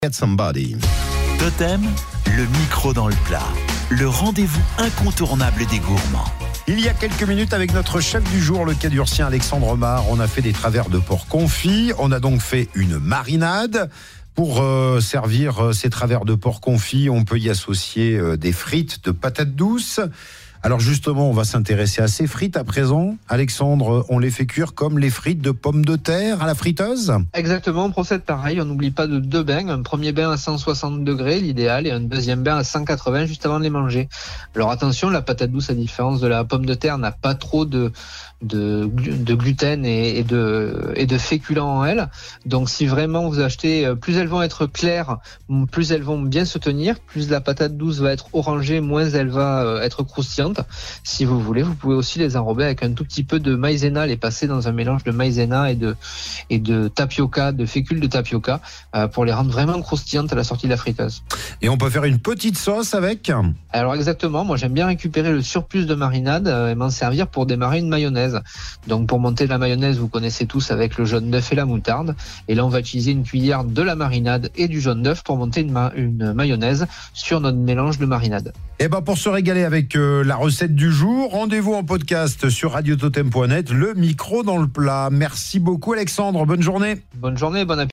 Get Somebody. Totem, le micro dans le plat. Le rendez-vous incontournable des gourmands. Il y a quelques minutes, avec notre chef du jour, le Cadurcien Alexandre Mar, on a fait des travers de porc confit. On a donc fait une marinade. Pour servir ces travers de porc confit, on peut y associer des frites de patates douces. Alors justement, on va s'intéresser à ces frites à présent. Alexandre, on les fait cuire comme les frites de pommes de terre à la friteuse ? Exactement, on procède pareil. On n'oublie pas de 2 bains. Un premier bain à 160 degrés, l'idéal, et un deuxième bain à 180 juste avant de les manger. Alors attention, la patate douce, à différence de la pomme de terre, n'a pas trop de gluten et de féculents en elle. Donc si vraiment vous achetez, plus elles vont être claires, plus elles vont bien se tenir, plus la patate douce va être orangée, moins elle va être croustillante. Si vous voulez, vous pouvez aussi les enrober avec un tout petit peu de maïzena, les passer dans un mélange de maïzena et de tapioca, de fécule de tapioca, pour les rendre vraiment croustillantes à la sortie de la friteuse. Et on peut faire une petite sauce avec ? Alors exactement, moi j'aime bien récupérer le surplus de marinade et m'en servir pour démarrer une mayonnaise. Donc pour monter la mayonnaise, vous connaissez tous avec le jaune d'œuf et la moutarde. Et là on va utiliser une cuillère de la marinade et du jaune d'œuf pour monter une mayonnaise sur notre mélange de marinade. Et pour se régaler avec la recette du jour, rendez-vous en podcast sur radiototem.net, le micro dans le plat. Merci beaucoup Alexandre, bonne journée. Bonne journée, bon appétit.